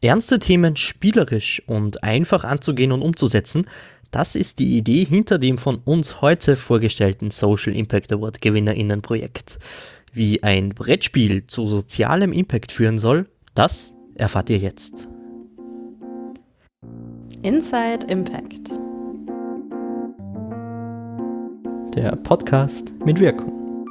Ernste Themen spielerisch und einfach anzugehen und umzusetzen, das ist die Idee hinter dem von uns heute vorgestellten Social Impact Award GewinnerInnen-Projekt. Wie ein Brettspiel zu sozialem Impact führen soll, das erfahrt ihr jetzt. Inside Impact. Der Podcast mit Wirkung.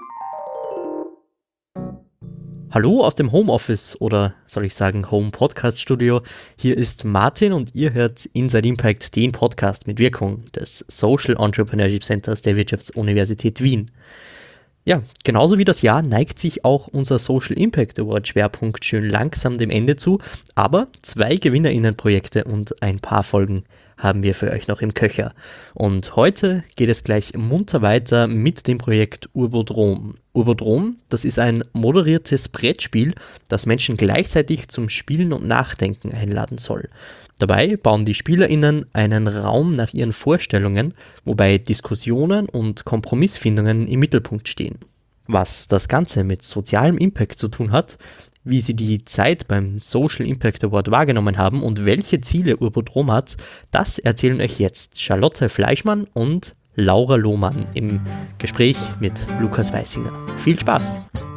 Hallo aus dem Homeoffice oder soll ich sagen Home Podcast Studio. Hier ist Martin und ihr hört Inside Impact, den Podcast mit Wirkung des Social Entrepreneurship Centers der Wirtschaftsuniversität Wien. Ja, genauso wie das Jahr neigt sich auch unser Social Impact Award Schwerpunkt schön langsam dem Ende zu, aber 2 GewinnerInnen-Projekte und ein paar Folgen haben wir für euch noch im Köcher. Und heute geht es gleich munter weiter mit dem Projekt Urbodrom. Urbodrom, das ist ein moderiertes Brettspiel, das Menschen gleichzeitig zum Spielen und Nachdenken einladen soll. Dabei bauen die SpielerInnen einen Raum nach ihren Vorstellungen, wobei Diskussionen und Kompromissfindungen im Mittelpunkt stehen. Was das Ganze mit sozialem Impact zu tun hat, wie sie die Zeit beim Social Impact Award wahrgenommen haben und welche Ziele Urbodrom hat, das erzählen euch jetzt Charlotte Fleischmann und Laura Lohmann im Gespräch mit Lukas Weissinger. Viel Spaß!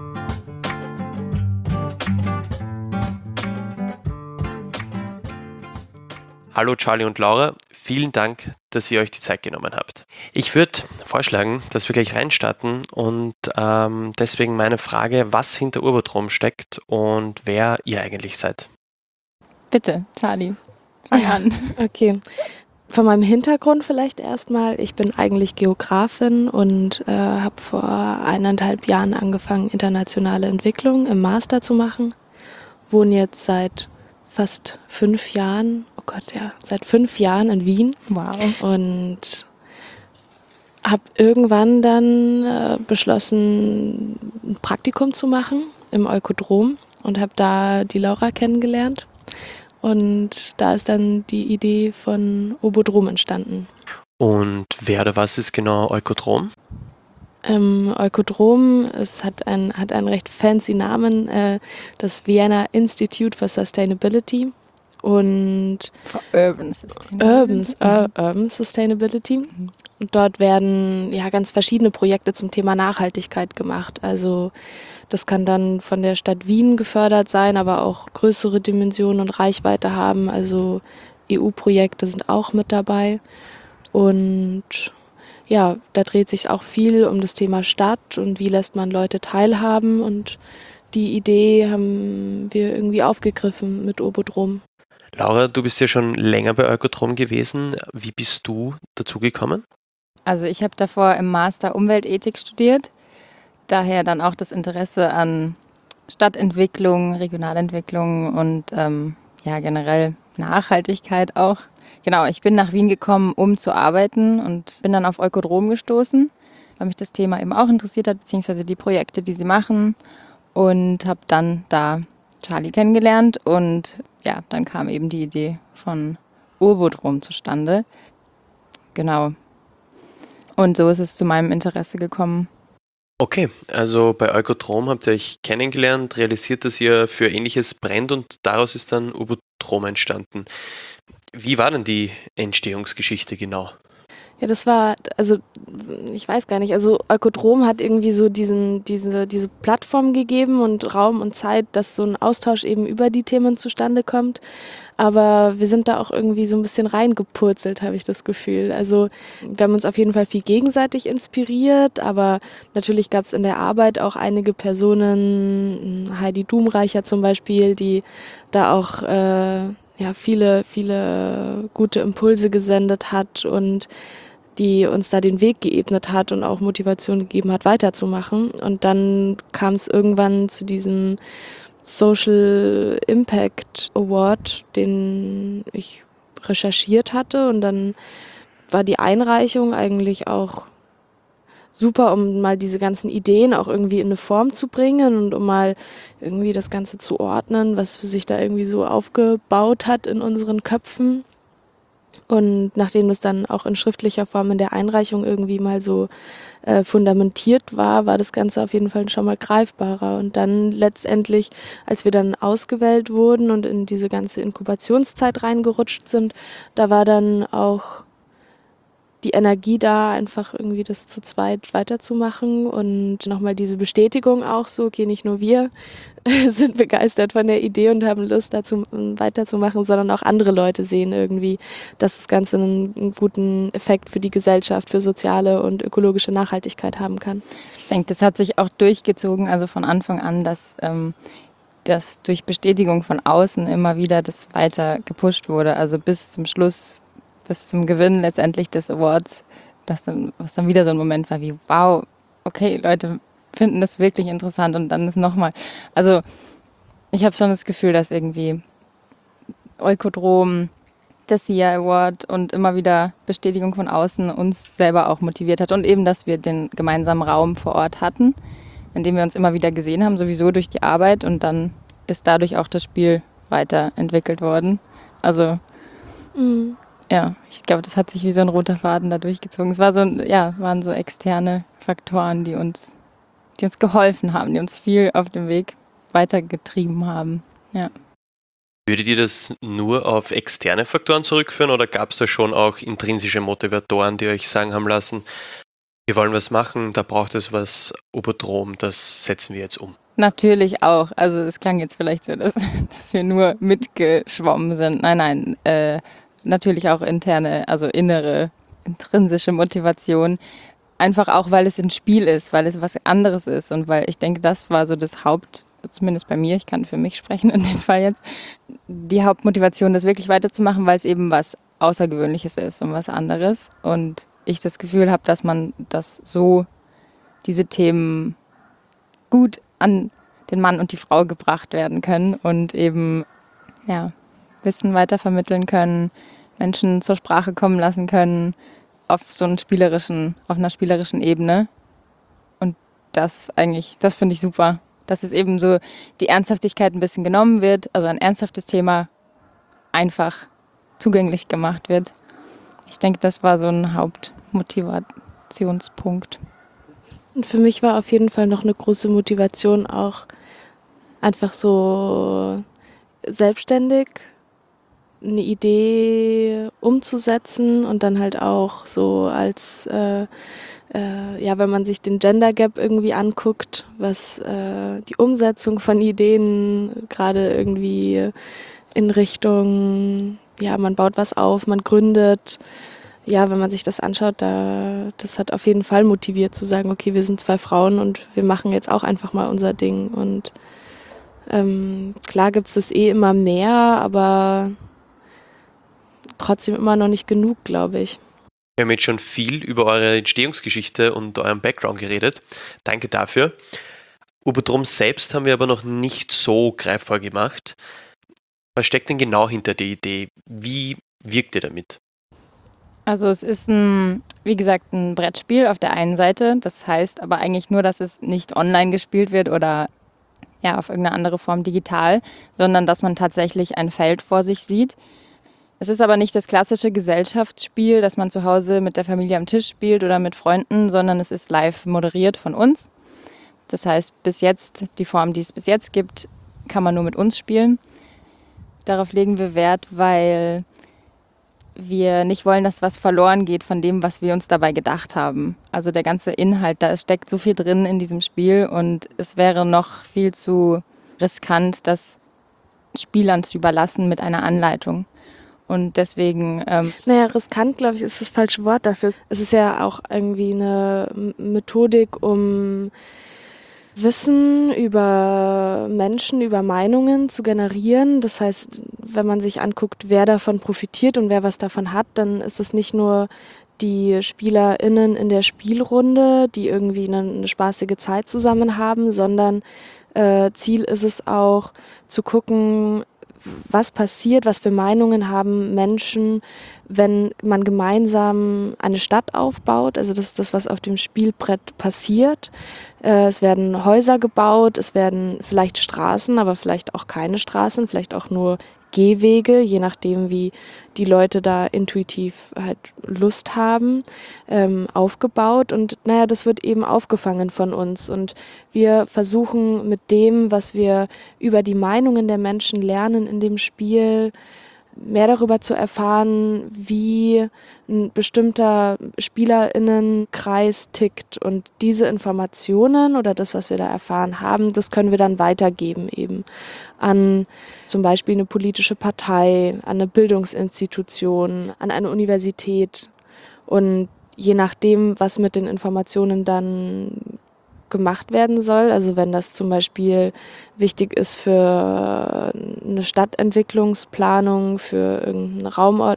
Hallo Charlie und Laura, vielen Dank, dass ihr euch die Zeit genommen habt. Ich würde vorschlagen, dass wir gleich reinstarten und deswegen meine Frage, was hinter Urbodrom steckt und wer ihr eigentlich seid. Bitte, Charlie, fang an. Okay, von meinem Hintergrund vielleicht erstmal. Ich bin eigentlich Geografin und habe vor 1,5 Jahren angefangen, internationale Entwicklung im Master zu machen. Wohne jetzt seit fast 5 Jahren, seit 5 Jahren in Wien. Wow. Und habe irgendwann dann beschlossen, ein Praktikum zu machen im Ökodrom und habe da die Laura kennengelernt. Und da ist dann die Idee von Urbodrom entstanden. Und wer oder was ist genau Ökodrom? Ökodrom, es hat einen recht fancy Namen, das Vienna Institute for Sustainability und For Urban Sustainability. Urban Sustainability. Und dort werden ganz verschiedene Projekte zum Thema Nachhaltigkeit gemacht. Also das kann dann von der Stadt Wien gefördert sein, aber auch größere Dimensionen und Reichweite haben. Also EU-Projekte sind auch mit dabei. Und ja, da dreht sich auch viel um das Thema Stadt und wie lässt man Leute teilhaben. Und die Idee haben wir irgendwie aufgegriffen mit Urbodrom. Laura, du bist ja schon länger bei Ökodrom gewesen. Wie bist du dazu gekommen? Also ich habe davor im Master Umweltethik studiert, daher dann auch das Interesse an Stadtentwicklung, Regionalentwicklung und generell Nachhaltigkeit auch. Genau, ich bin nach Wien gekommen, um zu arbeiten und bin dann auf Ökodrom gestoßen, weil mich das Thema eben auch interessiert hat, beziehungsweise die Projekte, die sie machen, und habe dann da Charlie kennengelernt und ja, dann kam eben die Idee von Urbodrom zustande. Genau. Und so ist es zu meinem Interesse gekommen. Okay, also bei Ökodrom habt ihr euch kennengelernt, realisiert, dass ihr für Ähnliches brennt und daraus ist dann Urbodrom entstanden. Wie war denn die Entstehungsgeschichte genau? Ja, das war, also ich weiß gar nicht, also Ökodrom hat irgendwie so diese Plattform gegeben und Raum und Zeit, dass so ein Austausch eben über die Themen zustande kommt. Aber wir sind da auch irgendwie so ein bisschen reingepurzelt, habe ich das Gefühl. Also wir haben uns auf jeden Fall viel gegenseitig inspiriert, aber natürlich gab es in der Arbeit auch einige Personen, Heidi Dumreicher zum Beispiel, die da auch viele gute Impulse gesendet hat und die uns da den Weg geebnet hat und auch Motivation gegeben hat, weiterzumachen. Und dann kam es irgendwann zu diesem Social Impact Award, den ich recherchiert hatte. Und dann war die Einreichung eigentlich auch super, um mal diese ganzen Ideen auch irgendwie in eine Form zu bringen und um mal irgendwie das Ganze zu ordnen, was sich da irgendwie so aufgebaut hat in unseren Köpfen. Und nachdem das dann auch in schriftlicher Form in der Einreichung irgendwie mal so fundamentiert war, war das Ganze auf jeden Fall schon mal greifbarer. Und dann letztendlich, als wir dann ausgewählt wurden und in diese ganze Inkubationszeit reingerutscht sind, da war dann auch die Energie da, einfach irgendwie das zu zweit weiterzumachen und nochmal diese Bestätigung auch so, okay, nicht nur wir sind begeistert von der Idee und haben Lust dazu weiterzumachen, sondern auch andere Leute sehen irgendwie, dass das Ganze einen guten Effekt für die Gesellschaft, für soziale und ökologische Nachhaltigkeit haben kann. Ich denke, das hat sich auch durchgezogen, also von Anfang an, dass durch Bestätigung von außen immer wieder das weiter gepusht wurde, also bis zum Schluss, bis zum Gewinn letztendlich des Awards, was dann wieder so ein Moment war wie, wow, okay, Leute finden das wirklich interessant und dann ist nochmal, also ich habe schon das Gefühl, dass irgendwie Oikodrom, der SIA Award und immer wieder Bestätigung von außen uns selber auch motiviert hat und eben, dass wir den gemeinsamen Raum vor Ort hatten, in dem wir uns immer wieder gesehen haben, sowieso durch die Arbeit und dann ist dadurch auch das Spiel weiterentwickelt worden. Also ja, ich glaube, das hat sich wie so ein roter Faden da durchgezogen. Es war waren so externe Faktoren, die uns geholfen haben, die uns viel auf dem Weg weitergetrieben haben. Ja. Würdet ihr das nur auf externe Faktoren zurückführen oder gab es da schon auch intrinsische Motivatoren, die euch sagen haben lassen, wir wollen was machen, da braucht es was Oberdrom, das setzen wir jetzt um? Natürlich auch. Also es klang jetzt vielleicht so, dass wir nur mitgeschwommen sind. Nein, natürlich auch innere, intrinsische Motivation. Einfach auch, weil es ein Spiel ist, weil es was anderes ist und weil ich denke, das war so das zumindest bei mir, ich kann für mich sprechen in dem Fall jetzt, die Hauptmotivation, das wirklich weiterzumachen, weil es eben was Außergewöhnliches ist und was anderes. Und ich das Gefühl habe, dass man diese Themen gut an den Mann und die Frau gebracht werden können und eben Wissen weitervermitteln können, Menschen zur Sprache kommen lassen können auf einer spielerischen Ebene. Und das finde ich super, dass es eben so die Ernsthaftigkeit ein bisschen genommen wird, also ein ernsthaftes Thema einfach zugänglich gemacht wird. Ich denke, das war so ein Hauptmotivationspunkt. Und für mich war auf jeden Fall noch eine große Motivation auch einfach so selbstständig eine Idee umzusetzen und dann halt auch so als, wenn man sich den Gender Gap irgendwie anguckt, was die Umsetzung von Ideen gerade irgendwie in Richtung, man baut was auf, man gründet. Ja, wenn man sich das anschaut, das hat auf jeden Fall motiviert zu sagen, okay, wir sind 2 Frauen und wir machen jetzt auch einfach mal unser Ding. Und klar gibt es das immer mehr, aber trotzdem immer noch nicht genug, glaube ich. Wir haben jetzt schon viel über eure Entstehungsgeschichte und euren Background geredet. Danke dafür. Oberdrom selbst haben wir aber noch nicht so greifbar gemacht. Was steckt denn genau hinter der Idee? Wie wirkt ihr damit? Also es ist wie gesagt, ein Brettspiel auf der einen Seite. Das heißt aber eigentlich nur, dass es nicht online gespielt wird oder auf irgendeine andere Form digital, sondern dass man tatsächlich ein Feld vor sich sieht. Es ist aber nicht das klassische Gesellschaftsspiel, das man zu Hause mit der Familie am Tisch spielt oder mit Freunden, sondern es ist live moderiert von uns. Das heißt, die Form, die es bis jetzt gibt, kann man nur mit uns spielen. Darauf legen wir Wert, weil wir nicht wollen, dass was verloren geht von dem, was wir uns dabei gedacht haben. Also der ganze Inhalt, da steckt so viel drin in diesem Spiel und es wäre noch viel zu riskant, das Spielern zu überlassen mit einer Anleitung. Und deswegen... riskant, glaube ich, ist das falsche Wort dafür. Es ist ja auch irgendwie eine Methodik, um Wissen über Menschen, über Meinungen zu generieren. Das heißt, wenn man sich anguckt, wer davon profitiert und wer was davon hat, dann ist es nicht nur die SpielerInnen in der Spielrunde, die irgendwie eine spaßige Zeit zusammen haben, sondern Ziel ist es auch zu gucken, was passiert, was für Meinungen haben Menschen, wenn man gemeinsam eine Stadt aufbaut. Also das ist das, was auf dem Spielbrett passiert. Es werden Häuser gebaut, es werden vielleicht Straßen, aber vielleicht auch keine Straßen, vielleicht auch nur Gehwege, je nachdem, wie die Leute da intuitiv halt Lust haben, aufgebaut. Und das wird eben aufgefangen von uns. Und wir versuchen mit dem, was wir über die Meinungen der Menschen lernen in dem Spiel, mehr darüber zu erfahren, wie ein bestimmter SpielerInnenkreis tickt. Und diese Informationen oder das, was wir da erfahren haben, das können wir dann weitergeben eben an zum Beispiel eine politische Partei, an eine Bildungsinstitution, an eine Universität. Und je nachdem, was mit den Informationen dann gemacht werden soll, also wenn das zum Beispiel wichtig ist für eine Stadtentwicklungsplanung, für irgendein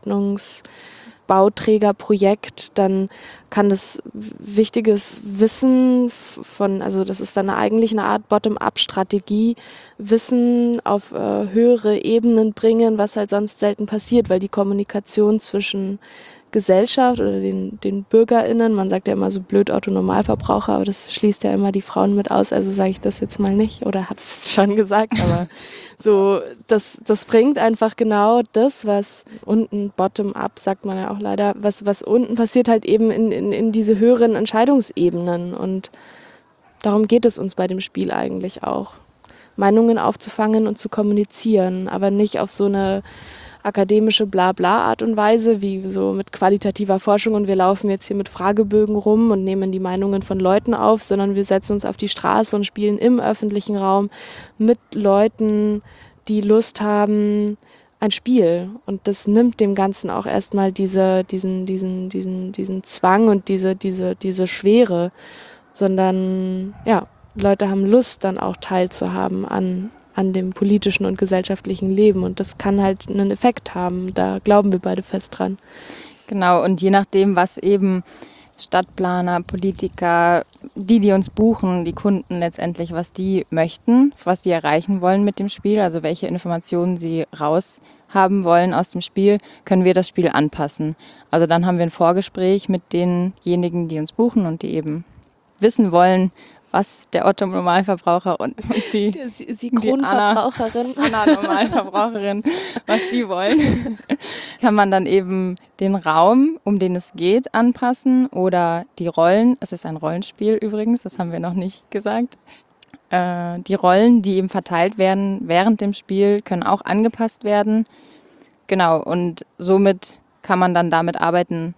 Raumordnungsbauträgerprojekt, dann kann das wichtiges Wissen also das ist dann eigentlich eine Art Bottom-up-Strategie, Wissen auf höhere Ebenen bringen, was halt sonst selten passiert, weil die Kommunikation zwischen Gesellschaft oder den BürgerInnen, man sagt ja immer so blöd Otto-Normalverbraucher, aber das schließt ja immer die Frauen mit aus, also sage ich das jetzt mal nicht oder habe es schon gesagt, aber so, das bringt einfach genau das, was unten, bottom-up, sagt man ja auch leider, was unten passiert halt eben in diese höheren Entscheidungsebenen und darum geht es uns bei dem Spiel eigentlich auch. Meinungen aufzufangen und zu kommunizieren, aber nicht auf so eine akademische Blabla-Art und Weise, wie so mit qualitativer Forschung und wir laufen jetzt hier mit Fragebögen rum und nehmen die Meinungen von Leuten auf, sondern wir setzen uns auf die Straße und spielen im öffentlichen Raum mit Leuten, die Lust haben, ein Spiel. Und das nimmt dem Ganzen auch erstmal diesen Zwang und diese Schwere, sondern ja, Leute haben Lust, dann auch teilzuhaben an dem politischen und gesellschaftlichen Leben. Und das kann halt einen Effekt haben. Da glauben wir beide fest dran. Genau, und je nachdem, was eben Stadtplaner, Politiker, die uns buchen, die Kunden letztendlich, was die möchten, was die erreichen wollen mit dem Spiel, also welche Informationen sie raushaben wollen aus dem Spiel, können wir das Spiel anpassen. Also dann haben wir ein Vorgespräch mit denjenigen, die uns buchen und die eben wissen wollen, was der Otto-Normalverbraucher und die Kronverbraucherin, Anna-Normalverbraucherin, was die wollen, kann man dann eben den Raum, um den es geht, anpassen oder die Rollen. Es ist ein Rollenspiel übrigens, das haben wir noch nicht gesagt. Die Rollen, die eben verteilt werden während dem Spiel, können auch angepasst werden. Genau, und somit kann man dann damit arbeiten.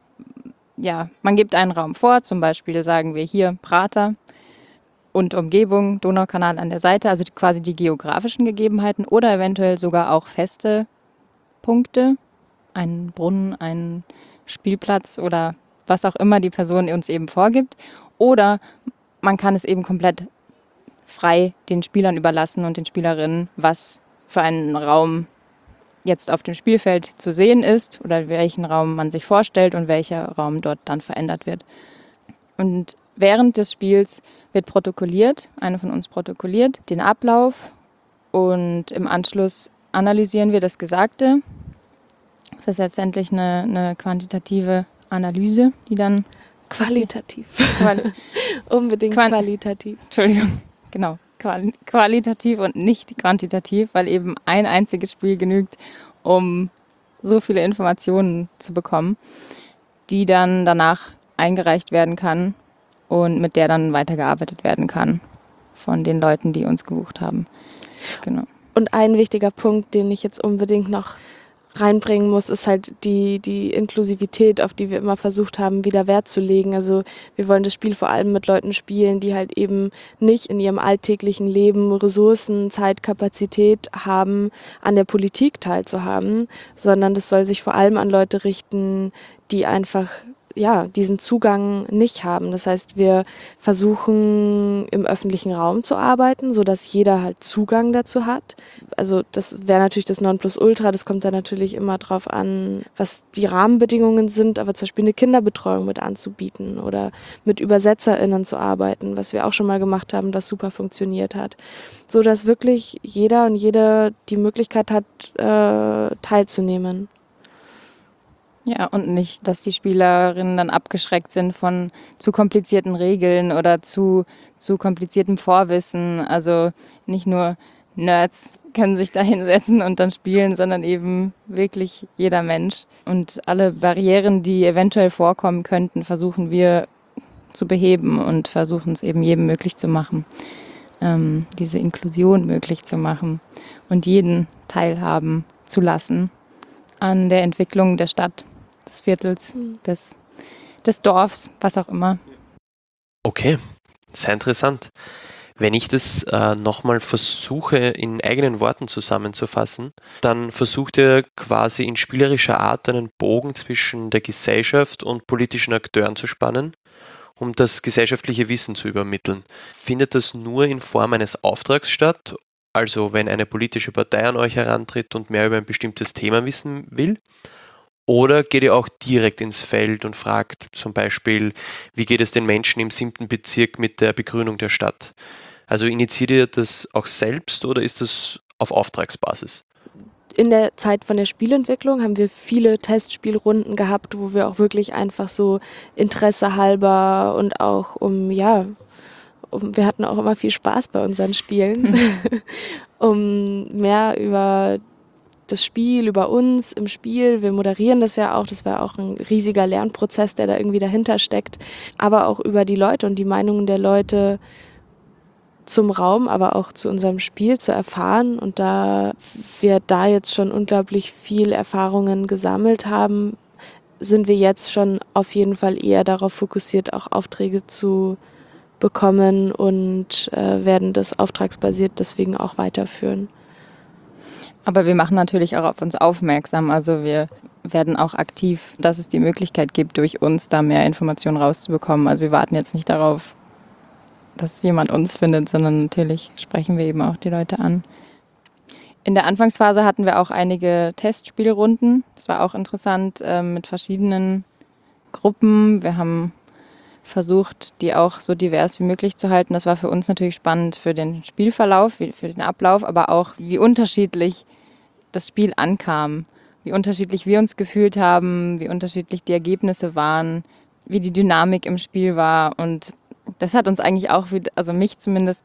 Ja, man gibt einen Raum vor, zum Beispiel sagen wir hier Prater und Umgebung, Donaukanal an der Seite, also quasi die geografischen Gegebenheiten oder eventuell sogar auch feste Punkte, einen Brunnen, einen Spielplatz oder was auch immer die Person uns eben vorgibt. Oder man kann es eben komplett frei den Spielern überlassen und den Spielerinnen, was für einen Raum jetzt auf dem Spielfeld zu sehen ist oder welchen Raum man sich vorstellt und welcher Raum dort dann verändert wird. Und während des Spiels wird protokolliert, eine von uns protokolliert den Ablauf und im Anschluss analysieren wir das Gesagte. Das ist letztendlich eine quantitative Analyse, die dann... Qualitativ. Unbedingt qualitativ. Entschuldigung, genau. Qualitativ und nicht quantitativ, weil eben ein einziges Spiel genügt, um so viele Informationen zu bekommen, die dann danach eingereicht werden kann und mit der dann weitergearbeitet werden kann von den Leuten, die uns gebucht haben. Genau. Und ein wichtiger Punkt, den ich jetzt unbedingt noch reinbringen muss, ist halt die Inklusivität, auf die wir immer versucht haben, wieder Wert zu legen. Also wir wollen das Spiel vor allem mit Leuten spielen, die halt eben nicht in ihrem alltäglichen Leben Ressourcen, Zeit, Kapazität haben, an der Politik teilzuhaben, sondern das soll sich vor allem an Leute richten, die einfach diesen Zugang nicht haben. Das heißt, wir versuchen im öffentlichen Raum zu arbeiten, sodass jeder halt Zugang dazu hat. Also das wäre natürlich das Nonplusultra, das kommt dann natürlich immer drauf an, was die Rahmenbedingungen sind, aber zum Beispiel eine Kinderbetreuung mit anzubieten oder mit ÜbersetzerInnen zu arbeiten, was wir auch schon mal gemacht haben, was super funktioniert hat. Sodass wirklich jeder und jede die Möglichkeit hat, teilzunehmen. Ja, und nicht, dass die Spielerinnen dann abgeschreckt sind von zu komplizierten Regeln oder zu kompliziertem Vorwissen. Also nicht nur Nerds können sich da hinsetzen und dann spielen, sondern eben wirklich jeder Mensch. Und alle Barrieren, die eventuell vorkommen könnten, versuchen wir zu beheben und versuchen es eben jedem möglich zu machen, diese Inklusion möglich zu machen und jeden teilhaben zu lassen an der Entwicklung der Stadt, des Viertels, des Dorfs, was auch immer. Okay, sehr interessant. Wenn ich das nochmal versuche, in eigenen Worten zusammenzufassen, dann versucht ihr quasi in spielerischer Art einen Bogen zwischen der Gesellschaft und politischen Akteuren zu spannen, um das gesellschaftliche Wissen zu übermitteln. Findet das nur in Form eines Auftrags statt? Also wenn eine politische Partei an euch herantritt und mehr über ein bestimmtes Thema wissen will? Oder geht ihr auch direkt ins Feld und fragt zum Beispiel, wie geht es den Menschen im 7. Bezirk mit der Begrünung der Stadt? Also initiiert ihr das auch selbst oder ist das auf Auftragsbasis? In der Zeit von der Spielentwicklung haben wir viele Testspielrunden gehabt, wo wir auch wirklich einfach so Interesse halber und auch wir hatten auch immer viel Spaß bei unseren Spielen, um mehr über das Spiel, über uns im Spiel. Wir moderieren das ja auch, das war auch ein riesiger Lernprozess, der da irgendwie dahinter steckt, aber auch über die Leute und die Meinungen der Leute zum Raum, aber auch zu unserem Spiel zu erfahren. Und da wir da jetzt schon unglaublich viel Erfahrungen gesammelt haben, sind wir jetzt schon auf jeden Fall eher darauf fokussiert, auch Aufträge zu bekommen und werden das auftragsbasiert deswegen auch weiterführen. Aber wir machen natürlich auch auf uns aufmerksam. Also wir werden auch aktiv, dass es die Möglichkeit gibt, durch uns da mehr Informationen rauszubekommen. Also wir warten jetzt nicht darauf, dass jemand uns findet, sondern natürlich sprechen wir eben auch die Leute an. In der Anfangsphase hatten wir auch einige Testspielrunden. Das war auch interessant mit verschiedenen Gruppen. Wir haben versucht, die auch so divers wie möglich zu halten. Das war für uns natürlich spannend für den Spielverlauf, für den Ablauf, aber auch wie unterschiedlich das Spiel ankam, wie unterschiedlich wir uns gefühlt haben, wie unterschiedlich die Ergebnisse waren, wie die Dynamik im Spiel war. Und das hat uns eigentlich auch, also mich zumindest,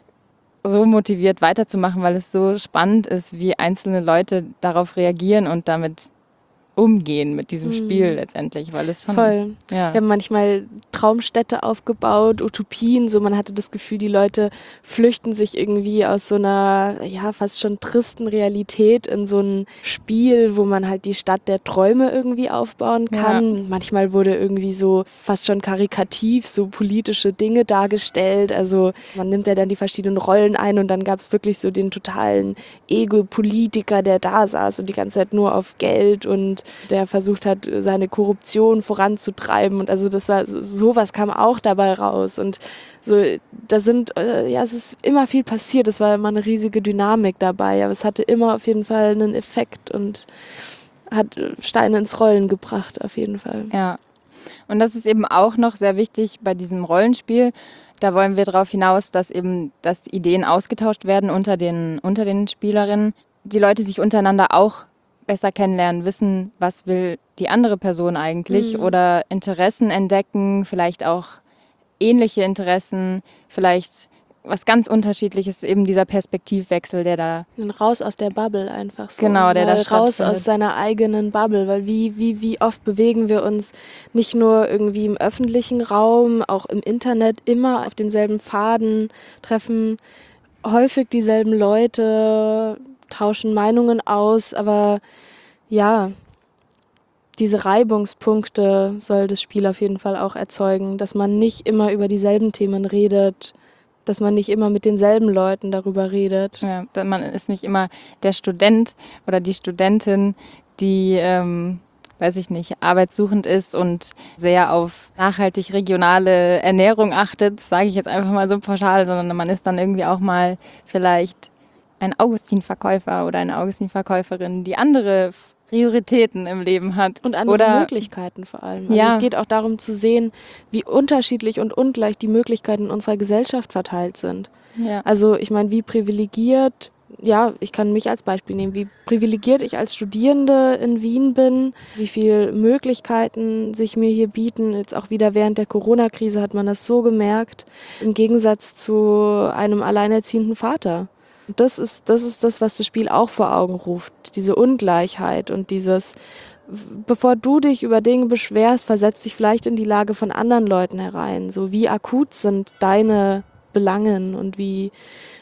so motiviert weiterzumachen, weil es so spannend ist, wie einzelne Leute darauf reagieren und damit umgehen mit diesem Spiel letztendlich, weil es schon... Voll. Ja. Wir haben manchmal Traumstädte aufgebaut, Utopien, so man hatte das Gefühl, die Leute flüchten sich irgendwie aus so einer, ja, fast schon tristen Realität in so ein Spiel, wo man halt die Stadt der Träume irgendwie aufbauen kann. Ja. Manchmal wurde irgendwie so fast schon karikativ so politische Dinge dargestellt, also man nimmt ja dann die verschiedenen Rollen ein und dann gab es wirklich so den totalen Ego-Politiker, der da saß und die ganze Zeit nur auf Geld und der versucht hat, seine Korruption voranzutreiben und also das war, sowas kam auch dabei raus und so, da sind, es ist immer viel passiert, es war immer eine riesige Dynamik dabei, aber es hatte immer auf jeden Fall einen Effekt und hat Steine ins Rollen gebracht, auf jeden Fall. Ja, und das ist eben auch noch sehr wichtig bei diesem Rollenspiel. Da wollen wir darauf hinaus, dass Ideen ausgetauscht werden unter den Spielerinnen, die Leute sich untereinander auch besser kennenlernen, wissen, was will die andere Person eigentlich oder Interessen entdecken, vielleicht auch ähnliche Interessen, vielleicht was ganz Unterschiedliches, eben dieser Perspektivwechsel, der da... Raus aus der Bubble einfach so. Genau, der da stattfindet. Raus aus seiner eigenen Bubble, weil wie oft bewegen wir uns nicht nur irgendwie im öffentlichen Raum, auch im Internet immer auf denselben Pfaden, treffen häufig dieselben Leute, tauschen Meinungen aus, aber ja, diese Reibungspunkte soll das Spiel auf jeden Fall auch erzeugen, dass man nicht immer über dieselben Themen redet, dass man nicht immer mit denselben Leuten darüber redet. Ja, man ist nicht immer der Student oder die Studentin, die, arbeitssuchend ist und sehr auf nachhaltig regionale Ernährung achtet, sage ich jetzt einfach mal so pauschal, sondern man ist dann irgendwie auch mal vielleicht ein Augustin-Verkäufer oder eine Augustin-Verkäuferin, die andere Prioritäten im Leben hat. Und andere Möglichkeiten vor allem. Also es geht auch darum zu sehen, wie unterschiedlich und ungleich die Möglichkeiten in unserer Gesellschaft verteilt sind. Ja. Also ich meine, wie privilegiert, ja, ich kann mich als Beispiel nehmen, wie privilegiert ich als Studierende in Wien bin, wie viele Möglichkeiten sich mir hier bieten. Jetzt auch wieder während der Corona-Krise hat man das so gemerkt, im Gegensatz zu einem alleinerziehenden Vater. Und das ist das, was das Spiel auch vor Augen ruft. Diese Ungleichheit und dieses, bevor du dich über Dinge beschwerst, versetz dich vielleicht in die Lage von anderen Leuten herein. So wie akut sind deine Belangen und wie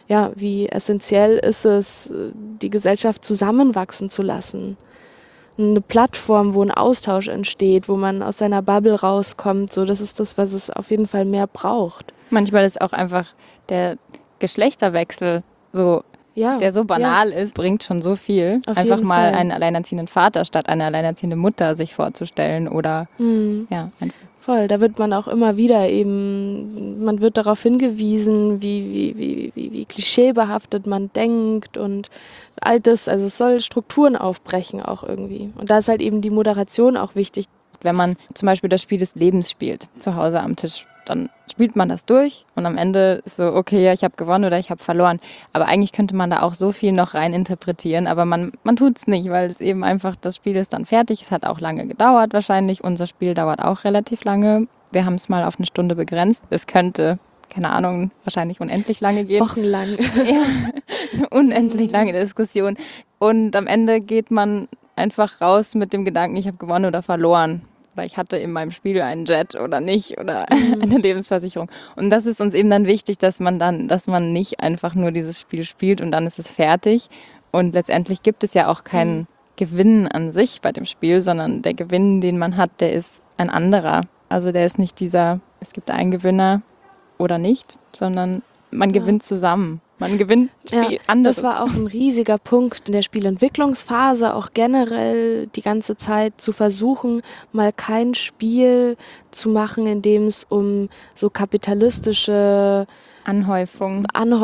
essentiell ist es, die Gesellschaft zusammenwachsen zu lassen. Eine Plattform, wo ein Austausch entsteht, wo man aus seiner Bubble rauskommt, so, das ist das, was es auf jeden Fall mehr braucht. Manchmal ist auch einfach der Geschlechterwechsel so, der so banal ist, bringt schon so viel. Auf einfach jeden mal Fall. einen alleinerziehenden Vater statt eine alleinerziehende Mutter sich vorzustellen oder einfach. Voll, da wird man auch immer wieder eben, man wird darauf hingewiesen, wie klischeebehaftet man denkt und all das, also es soll Strukturen aufbrechen auch irgendwie. Und da ist halt eben die Moderation auch wichtig. Wenn man zum Beispiel das Spiel des Lebens spielt, zu Hause am Tisch, dann spielt man das durch und am Ende ist so, okay, ja, ich habe gewonnen oder ich habe verloren. Aber eigentlich könnte man da auch so viel noch rein interpretieren, aber man tut es nicht, weil es eben einfach, das Spiel ist dann fertig. Es hat auch lange gedauert wahrscheinlich. Unser Spiel dauert auch relativ lange. Wir haben es mal auf 1 Stunde begrenzt. Es könnte, keine Ahnung, wahrscheinlich unendlich lange gehen. Wochenlang. Ja, unendlich lange Diskussion. Und am Ende geht man einfach raus mit dem Gedanken, ich habe gewonnen oder verloren. Oder ich hatte in meinem Spiel einen Jet oder nicht oder eine Lebensversicherung. Und das ist uns eben dann wichtig, dass man nicht einfach nur dieses Spiel spielt und dann ist es fertig. Und letztendlich gibt es ja auch keinen Gewinn an sich bei dem Spiel, sondern der Gewinn, den man hat, der ist ein anderer. Also der ist nicht dieser, es gibt einen Gewinner oder nicht, sondern man gewinnt zusammen. Man gewinnt viel anderes. Das war auch ein riesiger Punkt in der Spielentwicklungsphase, auch generell die ganze Zeit zu versuchen, mal kein Spiel zu machen, in dem es um so kapitalistische Anhäufung,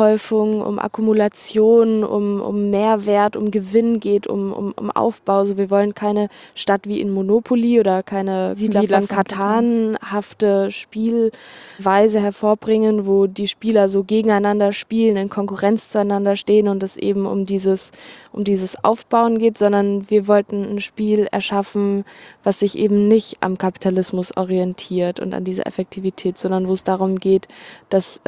um Akkumulation, um Mehrwert, um Gewinn geht, um Aufbau. Also wir wollen keine Stadt wie in Monopoly oder keine Siedler von Catan-hafte Spielweise hervorbringen, wo die Spieler so gegeneinander spielen, in Konkurrenz zueinander stehen und es eben um dieses Aufbauen geht, sondern wir wollten ein Spiel erschaffen, was sich eben nicht am Kapitalismus orientiert und an dieser Effektivität, sondern wo es darum geht, dass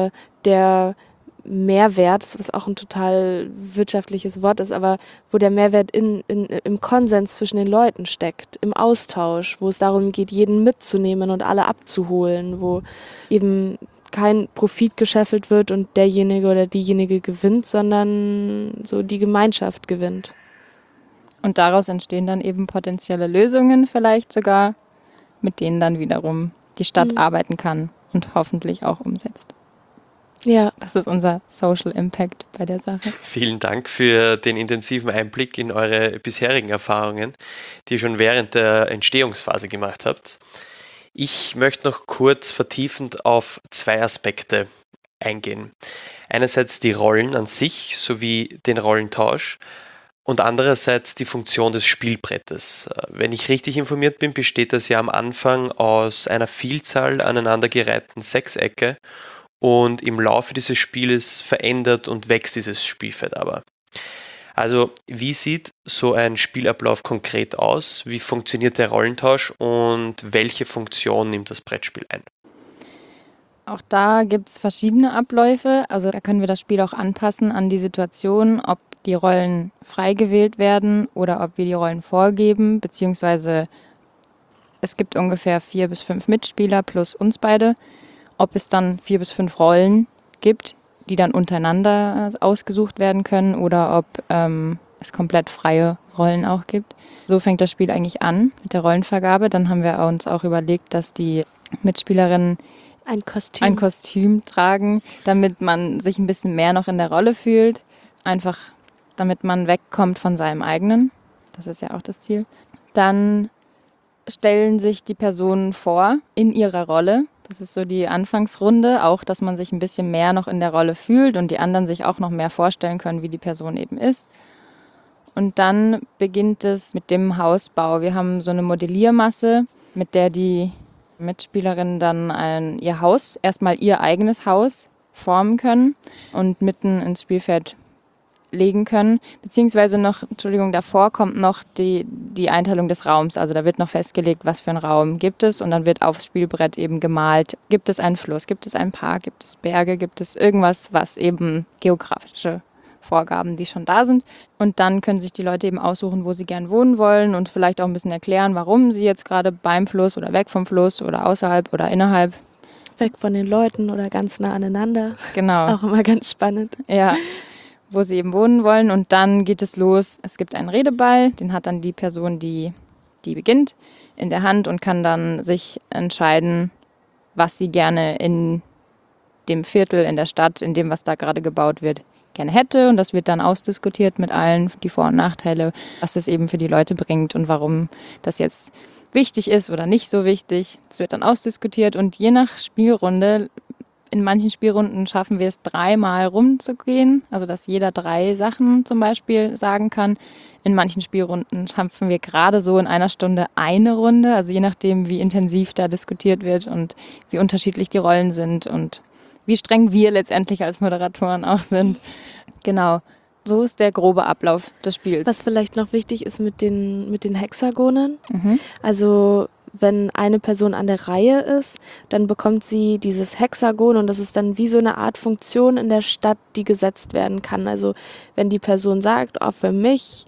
der Mehrwert, was auch ein total wirtschaftliches Wort ist, aber wo der Mehrwert im Konsens zwischen den Leuten steckt, im Austausch, wo es darum geht, jeden mitzunehmen und alle abzuholen, wo eben kein Profit gescheffelt wird und derjenige oder diejenige gewinnt, sondern so die Gemeinschaft gewinnt. Und daraus entstehen dann eben potenzielle Lösungen vielleicht sogar, mit denen dann wiederum die Stadt arbeiten kann und hoffentlich auch umsetzt. Ja. Das ist unser Social Impact bei der Sache. Vielen Dank für den intensiven Einblick in eure bisherigen Erfahrungen, die ihr schon während der Entstehungsphase gemacht habt. Ich möchte noch kurz vertiefend auf 2 Aspekte eingehen. Einerseits die Rollen an sich sowie den Rollentausch und andererseits die Funktion des Spielbrettes. Wenn ich richtig informiert bin, besteht das ja am Anfang aus einer Vielzahl aneinandergereihten Sechsecke und im Laufe dieses Spieles verändert und wächst dieses Spielfeld aber. Also wie sieht so ein Spielablauf konkret aus? Wie funktioniert der Rollentausch und welche Funktion nimmt das Brettspiel ein? Auch da gibt es verschiedene Abläufe. Also da können wir das Spiel auch anpassen an die Situation, ob die Rollen frei gewählt werden oder ob wir die Rollen vorgeben, beziehungsweise es gibt ungefähr 4 bis 5 Mitspieler plus uns beide. Ob es dann 4 bis 5 Rollen gibt, die dann untereinander ausgesucht werden können oder ob es komplett freie Rollen auch gibt. So fängt das Spiel eigentlich an mit der Rollenvergabe. Dann haben wir uns auch überlegt, dass die Mitspielerinnen ein Kostüm tragen, damit man sich ein bisschen mehr noch in der Rolle fühlt. Einfach damit man wegkommt von seinem eigenen. Das ist ja auch das Ziel. Dann stellen sich die Personen vor in ihrer Rolle. Das ist so die Anfangsrunde, auch dass man sich ein bisschen mehr noch in der Rolle fühlt und die anderen sich auch noch mehr vorstellen können, wie die Person eben ist. Und dann beginnt es mit dem Hausbau. Wir haben so eine Modelliermasse, mit der die Mitspielerinnen dann erstmal ihr eigenes Haus formen können und mitten ins Spielfeld legen können, beziehungsweise davor kommt noch die Einteilung des Raums. Also da wird noch festgelegt, was für einen Raum gibt es und dann wird aufs Spielbrett eben gemalt, gibt es einen Fluss, gibt es einen Park, gibt es Berge, gibt es irgendwas, was eben geografische Vorgaben, die schon da sind. Und dann können sich die Leute eben aussuchen, wo sie gern wohnen wollen und vielleicht auch ein bisschen erklären, warum sie jetzt gerade beim Fluss oder weg vom Fluss oder außerhalb oder innerhalb. Weg von den Leuten oder ganz nah aneinander. Genau. Das ist auch immer ganz spannend. Ja, wo sie eben wohnen wollen. Und dann geht es los. Es gibt einen Redeball, den hat dann die Person, die beginnt, in der Hand und kann dann sich entscheiden, was sie gerne in dem Viertel, in der Stadt, in dem, was da gerade gebaut wird, gerne hätte. Und das wird dann ausdiskutiert mit allen, die Vor- und Nachteile, was es eben für die Leute bringt und warum das jetzt wichtig ist oder nicht so wichtig. Das wird dann ausdiskutiert und je nach Spielrunde, in manchen Spielrunden schaffen wir es 3-mal rumzugehen, also dass jeder 3 Sachen zum Beispiel sagen kann. In manchen Spielrunden schaffen wir gerade so in einer Stunde eine Runde, also je nachdem, wie intensiv da diskutiert wird und wie unterschiedlich die Rollen sind und wie streng wir letztendlich als Moderatoren auch sind. Genau, so ist der grobe Ablauf des Spiels. Was vielleicht noch wichtig ist mit den Hexagonen, also wenn eine Person an der Reihe ist, dann bekommt sie dieses Hexagon und das ist dann wie so eine Art Funktion in der Stadt, die gesetzt werden kann. Also wenn die Person sagt, oh, für mich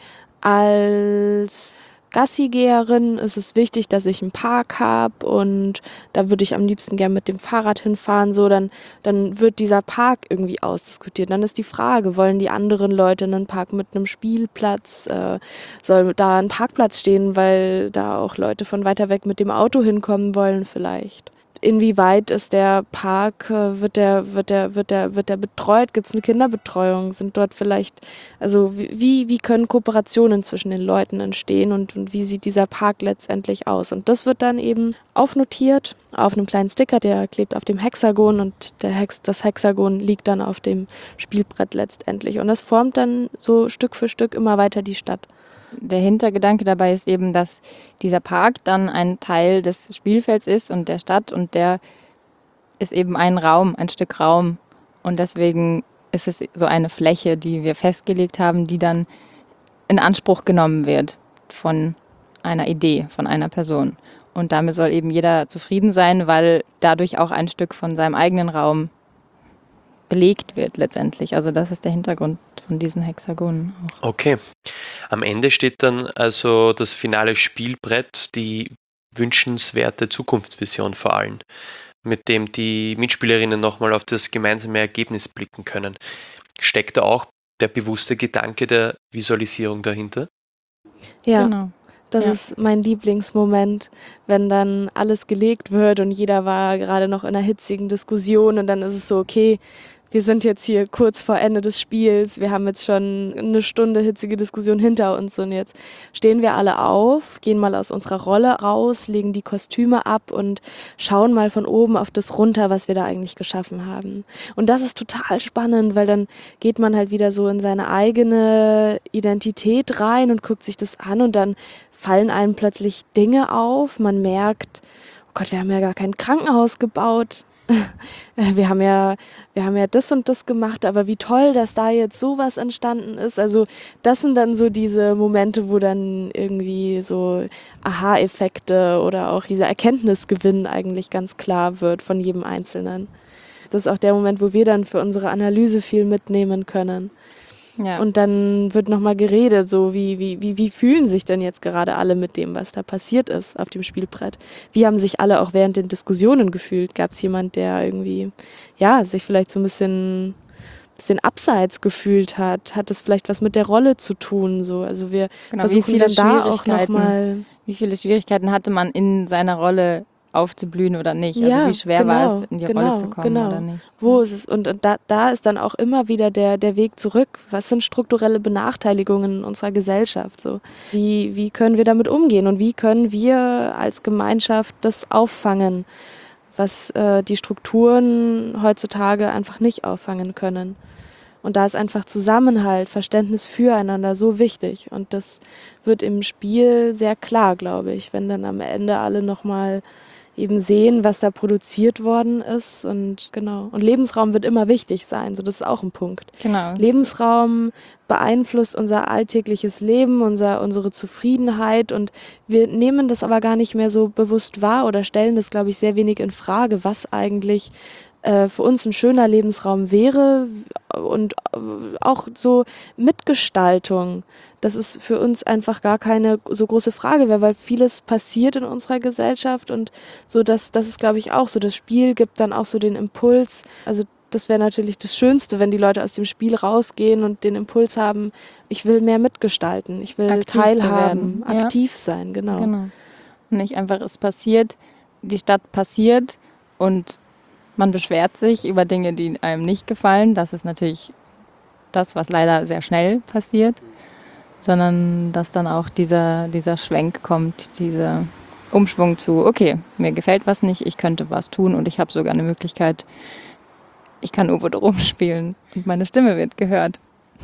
als Gassigeherin ist es wichtig, dass ich einen Park habe und da würde ich am liebsten gerne mit dem Fahrrad hinfahren, so dann wird dieser Park irgendwie ausdiskutiert. Dann ist die Frage, wollen die anderen Leute einen Park mit einem Spielplatz, soll da ein Parkplatz stehen, weil da auch Leute von weiter weg mit dem Auto hinkommen wollen vielleicht. Inwieweit ist der Park, wird der betreut? Gibt es eine Kinderbetreuung? Sind dort vielleicht, also wie können Kooperationen zwischen den Leuten entstehen und wie sieht dieser Park letztendlich aus? Und das wird dann eben aufnotiert auf einem kleinen Sticker, der klebt auf dem Hexagon und das Hexagon liegt dann auf dem Spielbrett letztendlich. Und das formt dann so Stück für Stück immer weiter die Stadt. Der Hintergedanke dabei ist eben, dass dieser Park dann ein Teil des Spielfelds ist und der Stadt und der ist eben ein Raum, ein Stück Raum. Und deswegen ist es so eine Fläche, die wir festgelegt haben, die dann in Anspruch genommen wird von einer Idee, von einer Person. Und damit soll eben jeder zufrieden sein, weil dadurch auch ein Stück von seinem eigenen Raum belegt wird letztendlich. Also das ist der Hintergrund von diesen Hexagonen auch. Okay. Am Ende steht dann also das finale Spielbrett, die wünschenswerte Zukunftsvision vor allem, mit dem die Mitspielerinnen nochmal auf das gemeinsame Ergebnis blicken können. Steckt da auch der bewusste Gedanke der Visualisierung dahinter? Ja, Genau. das Ja. ist mein Lieblingsmoment, wenn dann alles gelegt wird und jeder war gerade noch in einer hitzigen Diskussion und dann ist es so, okay, wir sind jetzt hier kurz vor Ende des Spiels, wir haben jetzt schon eine Stunde hitzige Diskussion hinter uns und jetzt stehen wir alle auf, gehen mal aus unserer Rolle raus, legen die Kostüme ab und schauen mal von oben auf das runter, was wir da eigentlich geschaffen haben. Und das ist total spannend, weil dann geht man halt wieder so in seine eigene Identität rein und guckt sich das an und dann fallen einem plötzlich Dinge auf, man merkt, oh Gott, wir haben ja gar kein Krankenhaus gebaut. Wir haben ja das und das gemacht, aber wie toll, dass da jetzt sowas entstanden ist. Also das sind dann so diese Momente, wo dann irgendwie so Aha-Effekte oder auch dieser Erkenntnisgewinn eigentlich ganz klar wird von jedem Einzelnen. Das ist auch der Moment, wo wir dann für unsere Analyse viel mitnehmen können. Ja. Und dann wird nochmal geredet, so wie fühlen sich denn jetzt gerade alle mit dem, was da passiert ist auf dem Spielbrett? Wie haben sich alle auch während den Diskussionen gefühlt? Gab es jemand, der irgendwie, ja, sich vielleicht so ein bisschen abseits gefühlt hat? Hat das vielleicht was mit der Rolle zu tun? So? Also wir versuchen dann da auch nochmal... Wie viele Schwierigkeiten hatte man in seiner Rolle aufzublühen oder nicht? Ja, also wie schwer genau, war es, in die Rolle zu kommen oder nicht? Wo ist es? Und da ist dann auch immer wieder der Weg zurück. Was sind strukturelle Benachteiligungen in unserer Gesellschaft? So? Wie können wir damit umgehen und wie können wir als Gemeinschaft das auffangen, was die Strukturen heutzutage einfach nicht auffangen können? Und da ist einfach Zusammenhalt, Verständnis füreinander so wichtig. Und das wird im Spiel sehr klar, glaube ich, wenn dann am Ende alle nochmal eben sehen, was da produziert worden ist. Und genau. Und Lebensraum wird immer wichtig sein. So, das ist auch ein Punkt. Genau. Lebensraum beeinflusst unser alltägliches Leben, unsere Zufriedenheit. Und wir nehmen das aber gar nicht mehr so bewusst wahr oder stellen das, glaube ich, sehr wenig in Frage, was eigentlich für uns ein schöner Lebensraum wäre und auch so Mitgestaltung, das ist für uns einfach gar keine so große Frage wäre, weil vieles passiert in unserer Gesellschaft und so, das ist, glaube ich, auch so, das Spiel gibt dann auch so den Impuls, also das wäre natürlich das Schönste, wenn die Leute aus dem Spiel rausgehen und den Impuls haben, ich will mehr mitgestalten, ich will Aktiv teilhaben, zu werden. aktiv sein, genau. Und nicht einfach, es passiert, die Stadt passiert und man beschwert sich über Dinge, die einem nicht gefallen. Das ist natürlich das, was leider sehr schnell passiert, sondern dass dann auch dieser Schwenk kommt, dieser Umschwung zu, okay, mir gefällt was nicht, ich könnte was tun und ich habe sogar eine Möglichkeit, ich kann U-Boot spielen und meine Stimme wird gehört.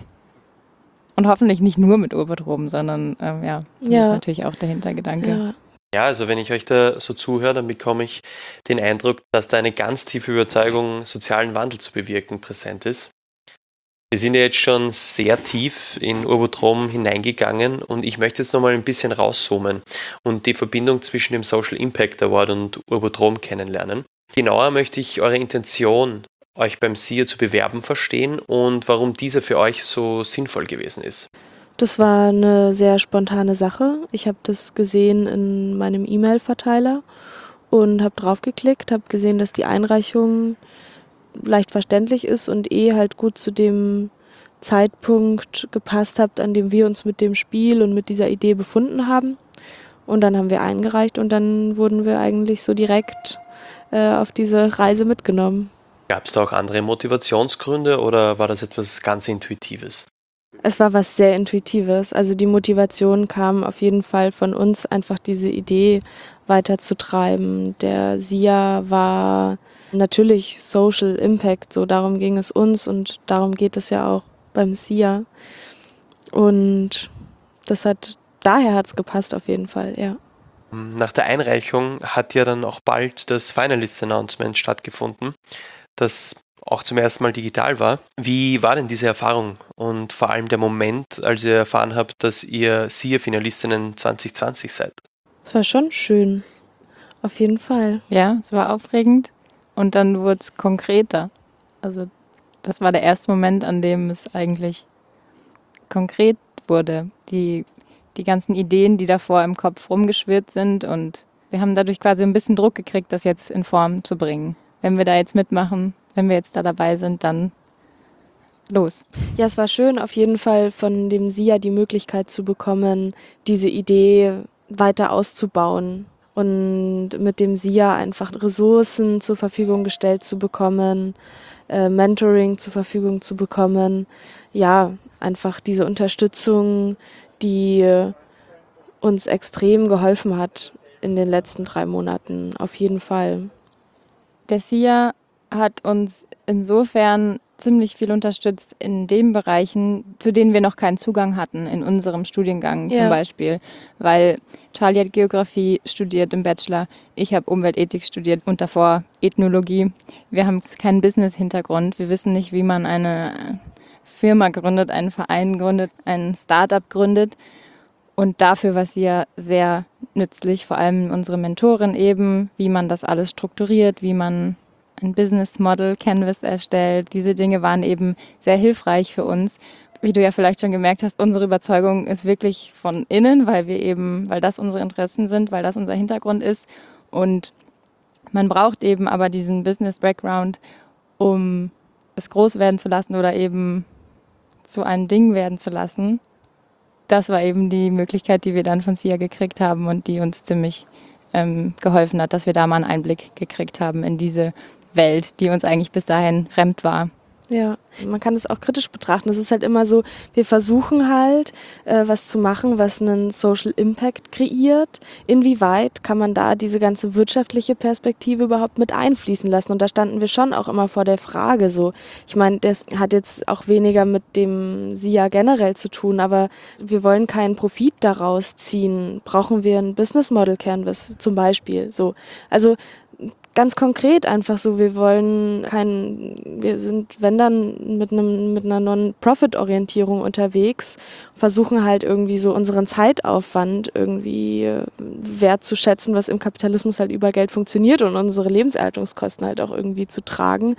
Und hoffentlich nicht nur mit U-Boot, sondern das ist natürlich auch der Hintergedanke. Ja. Ja, also wenn ich euch da so zuhöre, dann bekomme ich den Eindruck, dass da eine ganz tiefe Überzeugung, sozialen Wandel zu bewirken, präsent ist. Wir sind ja jetzt schon sehr tief in Urban hineingegangen und ich möchte jetzt nochmal ein bisschen rauszoomen und die Verbindung zwischen dem Social Impact Award und Urban kennenlernen. Genauer möchte ich eure Intention, euch beim SIA zu bewerben, verstehen und warum dieser für euch so sinnvoll gewesen ist. Das war eine sehr spontane Sache. Ich habe das gesehen in meinem E-Mail-Verteiler und habe draufgeklickt, habe gesehen, dass die Einreichung leicht verständlich ist und halt gut zu dem Zeitpunkt gepasst hat, an dem wir uns mit dem Spiel und mit dieser Idee befunden haben. Und dann haben wir eingereicht und dann wurden wir eigentlich so direkt auf diese Reise mitgenommen. Gab es da auch andere Motivationsgründe oder war das etwas ganz Intuitives? Es war was sehr Intuitives. Also die Motivation kam auf jeden Fall von uns, einfach diese Idee weiterzutreiben. Der SIA war natürlich Social Impact, so darum ging es uns und darum geht es ja auch beim SIA. Und daher hat es gepasst auf jeden Fall, ja. Nach der Einreichung hat ja dann auch bald das Finalist-Announcement stattgefunden, das auch zum ersten Mal digital war. Wie war denn diese Erfahrung und vor allem der Moment, als ihr erfahren habt, dass ihr SIA-Finalistinnen 2020 seid? Es war schon schön, auf jeden Fall. Ja, es war aufregend und dann wurde es konkreter. Also das war der erste Moment, an dem es eigentlich konkret wurde. Die ganzen Ideen, die davor im Kopf rumgeschwirrt sind und wir haben dadurch quasi ein bisschen Druck gekriegt, das jetzt in Form zu bringen. Wenn wir da jetzt mitmachen, wenn wir jetzt da dabei sind, dann los. Ja, es war schön, auf jeden Fall von dem SIA die Möglichkeit zu bekommen, diese Idee weiter auszubauen und mit dem SIA einfach Ressourcen zur Verfügung gestellt zu bekommen, Mentoring zur Verfügung zu bekommen. Ja, einfach diese Unterstützung, die uns extrem geholfen hat in den letzten 3 Monaten, auf jeden Fall. Der SIA hat uns insofern ziemlich viel unterstützt in den Bereichen, zu denen wir noch keinen Zugang hatten in unserem Studiengang zum Beispiel. Weil Charlie hat Geografie studiert im Bachelor, ich habe Umweltethik studiert und davor Ethnologie. Wir haben keinen Business-Hintergrund, wir wissen nicht, wie man eine Firma gründet, einen Verein gründet, ein Startup gründet. Und dafür war sie ja sehr nützlich, vor allem unsere Mentorin eben, wie man das alles strukturiert, wie man ein Business Model Canvas erstellt. Diese Dinge waren eben sehr hilfreich für uns. Wie du ja vielleicht schon gemerkt hast, unsere Überzeugung ist wirklich von innen, weil das unsere Interessen sind, weil das unser Hintergrund ist. Und man braucht eben aber diesen Business Background, um es groß werden zu lassen oder eben zu einem Ding werden zu lassen. Das war eben die Möglichkeit, die wir dann von SIA gekriegt haben und die uns ziemlich geholfen hat, dass wir da mal einen Einblick gekriegt haben in diese Welt, die uns eigentlich bis dahin fremd war. Ja, man kann es auch kritisch betrachten. Es ist halt immer so, wir versuchen halt, was zu machen, was einen Social Impact kreiert. Inwieweit kann man da diese ganze wirtschaftliche Perspektive überhaupt mit einfließen lassen? Und da standen wir schon auch immer vor der Frage so. Ich meine, das hat jetzt auch weniger mit dem SIA generell zu tun, aber wir wollen keinen Profit daraus ziehen. Brauchen wir ein Business Model Canvas zum Beispiel? So. Also ganz konkret einfach so, wir sind, wenn dann, mit einer Non-Profit-Orientierung unterwegs, versuchen halt irgendwie so unseren Zeitaufwand irgendwie wertzuschätzen, was im Kapitalismus halt über Geld funktioniert und unsere Lebenserhaltungskosten halt auch irgendwie zu tragen.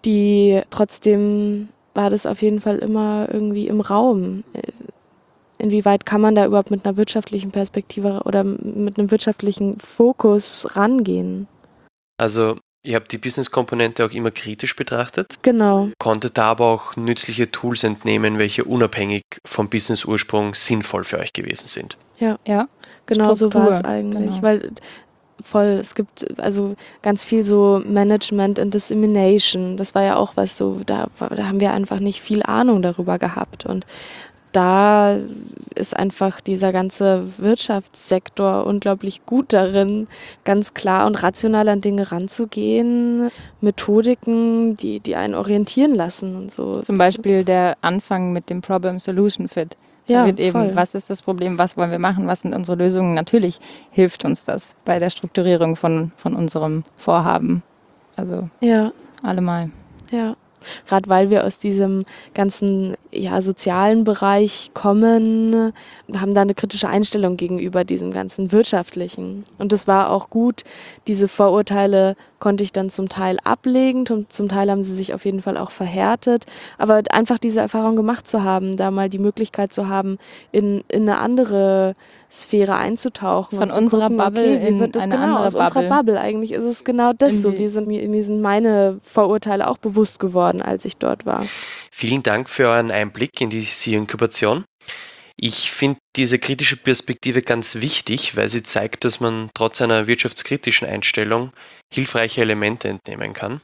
Trotzdem war das auf jeden Fall immer irgendwie im Raum. Inwieweit kann man da überhaupt mit einer wirtschaftlichen Perspektive oder mit einem wirtschaftlichen Fokus rangehen? Also ihr habt die Business-Komponente auch immer kritisch betrachtet, Genau. konntet da aber auch nützliche Tools entnehmen, welche unabhängig vom Business-Ursprung sinnvoll für euch gewesen sind. Ja, Ja, genau so Struktur, war es eigentlich. genau. Weil es gibt also ganz viel so Management and Dissemination. Das war ja auch was so, da haben wir einfach nicht viel Ahnung darüber gehabt. Und da ist einfach dieser ganze Wirtschaftssektor unglaublich gut darin, ganz klar und rational an Dinge ranzugehen, Methodiken, die einen orientieren lassen und so. Zum Beispiel der Anfang mit dem Problem-Solution-Fit. Ja, Da wird eben, voll. was ist das Problem, was wollen wir machen, was sind unsere Lösungen? Natürlich hilft uns das bei der Strukturierung von unserem Vorhaben. Also Ja. allemal. Ja, gerade weil wir aus diesem ganzen sozialen Bereich kommen, haben da eine kritische Einstellung gegenüber diesem ganzen wirtschaftlichen. Und es war auch gut, diese Vorurteile konnte ich dann zum Teil ablegen, und zum Teil haben sie sich auf jeden Fall auch verhärtet. Aber einfach diese Erfahrung gemacht zu haben, da mal die Möglichkeit zu haben, in eine andere Sphäre einzutauchen. Von und zu unserer gucken, Bubble okay, wie wird das in eine genau andere aus unserer Bubble. Bubble? Eigentlich ist es genau das so. Mir sind meine Vorurteile auch bewusst geworden, als ich dort war. Vielen Dank für euren Einblick in die SEA-Inkubation. Ich finde diese kritische Perspektive ganz wichtig, weil sie zeigt, dass man trotz einer wirtschaftskritischen Einstellung hilfreiche Elemente entnehmen kann.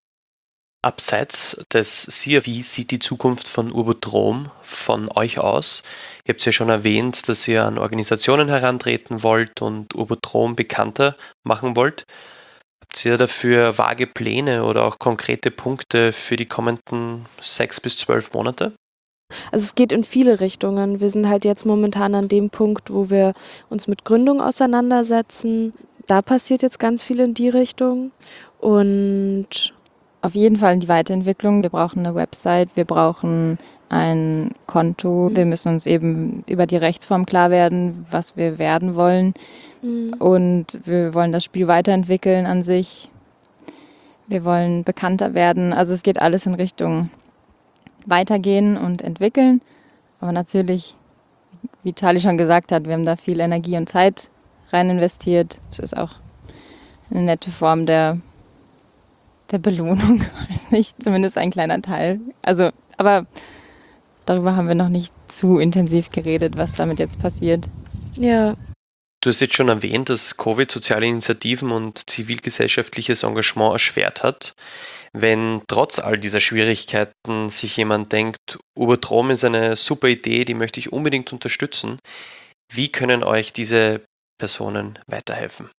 Abseits des SEA, wie sieht die Zukunft von Urbotrom von euch aus? Ihr habt es ja schon erwähnt, dass ihr an Organisationen herantreten wollt und Urbotrom bekannter machen wollt. Habt ihr dafür vage Pläne oder auch konkrete Punkte für die kommenden 6 bis 12 Monate? Also es geht in viele Richtungen. Wir sind halt jetzt momentan an dem Punkt, wo wir uns mit Gründung auseinandersetzen. Da passiert jetzt ganz viel in die Richtung. Und auf jeden Fall in die Weiterentwicklung. Wir brauchen eine Website, wir brauchen ein Konto. Wir müssen uns eben über die Rechtsform klar werden, was wir werden wollen. Und wir wollen das Spiel weiterentwickeln an sich. Wir wollen bekannter werden. Also es geht alles in Richtung weitergehen und entwickeln. Aber natürlich, wie Charlie schon gesagt hat, wir haben da viel Energie und Zeit rein investiert. Es ist auch eine nette Form der Belohnung, weiß nicht, zumindest ein kleiner Teil. Also, aber darüber haben wir noch nicht zu intensiv geredet, was damit jetzt passiert. ja, Du hast jetzt schon erwähnt, dass Covid soziale Initiativen und zivilgesellschaftliches Engagement erschwert hat. Wenn trotz all dieser Schwierigkeiten sich jemand denkt, Urbotrom ist eine super Idee, die möchte ich unbedingt unterstützen, wie können euch diese Personen weiterhelfen?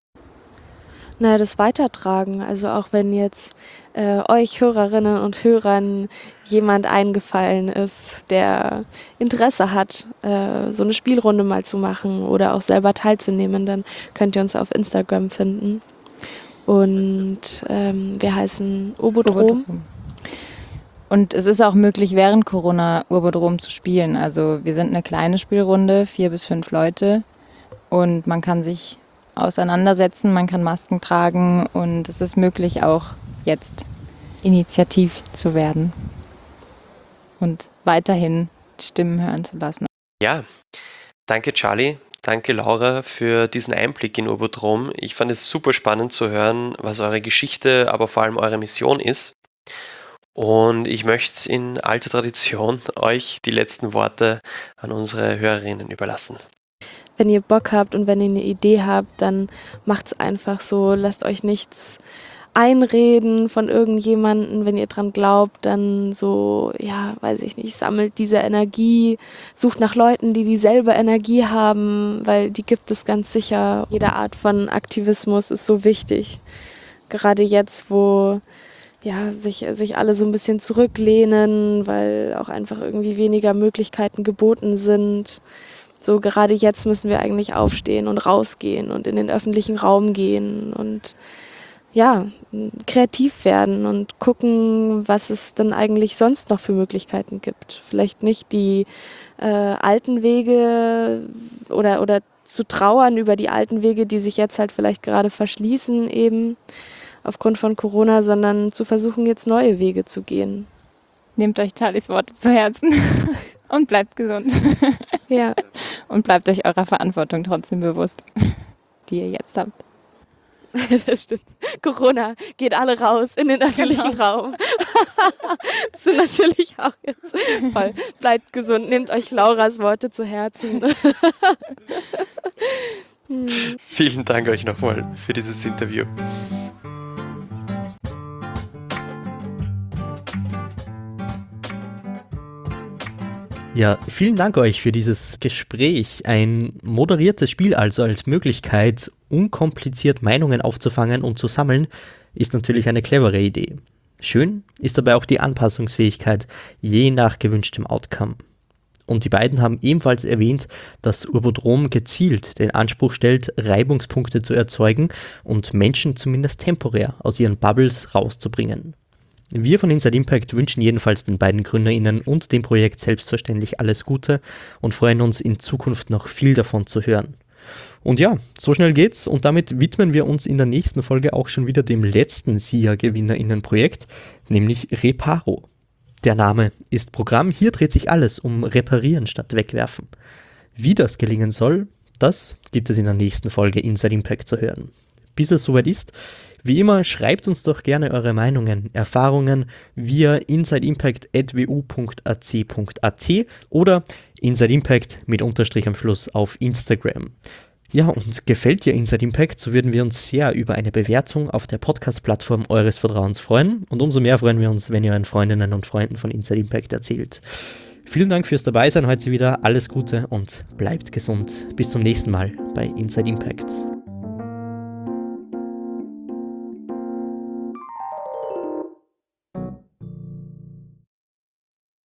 naja, das Weitertragen. Also auch wenn jetzt euch Hörerinnen und Hörern jemand eingefallen ist, der Interesse hat, so eine Spielrunde mal zu machen oder auch selber teilzunehmen, dann könnt ihr uns auf Instagram finden. Und wir heißen Urbotrom. Und es ist auch möglich, während Corona Urbotrom zu spielen. Also wir sind eine kleine Spielrunde, 4 bis 5 Leute. Und man kann sich auseinandersetzen, man kann Masken tragen. Und es ist möglich, auch jetzt initiativ zu werden und weiterhin Stimmen hören zu lassen. Ja, danke Charlie, danke Laura für diesen Einblick in Urbotrom. Ich fand es super spannend zu hören, was eure Geschichte, aber vor allem eure Mission ist. Und ich möchte in alter Tradition euch die letzten Worte an unsere Hörerinnen überlassen. Wenn ihr Bock habt und wenn ihr eine Idee habt, dann macht's einfach so. Lasst euch nichts einreden von irgendjemandem. Wenn ihr dran glaubt, dann so, ja, weiß ich nicht, sammelt diese Energie, sucht nach Leuten, die dieselbe Energie haben, weil die gibt es ganz sicher. Jede Art von Aktivismus ist so wichtig. Gerade jetzt, wo sich alle so ein bisschen zurücklehnen, weil auch einfach irgendwie weniger Möglichkeiten geboten sind. So gerade jetzt müssen wir eigentlich aufstehen und rausgehen und in den öffentlichen Raum gehen und kreativ werden und gucken, was es dann eigentlich sonst noch für Möglichkeiten gibt. Vielleicht nicht die alten Wege oder zu trauern über die alten Wege, die sich jetzt halt vielleicht gerade verschließen eben aufgrund von Corona, sondern zu versuchen, jetzt neue Wege zu gehen. Nehmt euch Charlies Worte zu Herzen und bleibt gesund. Ja. Und bleibt euch eurer Verantwortung trotzdem bewusst, die ihr jetzt habt. Das stimmt. Corona, geht alle raus in den öffentlichen Raum. Das sind natürlich auch jetzt voll. Bleibt gesund, nehmt euch Lauras Worte zu Herzen. Vielen Dank euch nochmal für dieses Interview. Ja, vielen Dank euch für dieses Gespräch. Ein moderiertes Spiel also als Möglichkeit, unkompliziert Meinungen aufzufangen und zu sammeln, ist natürlich eine clevere Idee. Schön ist dabei auch die Anpassungsfähigkeit, je nach gewünschtem Outcome. Und die beiden haben ebenfalls erwähnt, dass Urbodrom gezielt den Anspruch stellt, Reibungspunkte zu erzeugen und Menschen zumindest temporär aus ihren Bubbles rauszubringen. Wir von Inside Impact wünschen jedenfalls den beiden GründerInnen und dem Projekt selbstverständlich alles Gute und freuen uns in Zukunft noch viel davon zu hören. Und ja, so schnell geht's und damit widmen wir uns in der nächsten Folge auch schon wieder dem letzten SIA-GewinnerInnen-Projekt, nämlich Reparo. Der Name ist Programm, hier dreht sich alles um Reparieren statt Wegwerfen. Wie das gelingen soll, das gibt es in der nächsten Folge Inside Impact zu hören. Bis es soweit ist, wie immer, schreibt uns doch gerne eure Meinungen, Erfahrungen via insideimpact@wu.ac.at oder insideimpact mit Unterstrich am Schluss auf Instagram. Ja, und gefällt dir Inside Impact, so würden wir uns sehr über eine Bewertung auf der Podcast-Plattform eures Vertrauens freuen und umso mehr freuen wir uns, wenn ihr euren Freundinnen und Freunden von Inside Impact erzählt. Vielen Dank fürs Dabeisein heute wieder, alles Gute und bleibt gesund. Bis zum nächsten Mal bei Inside Impact.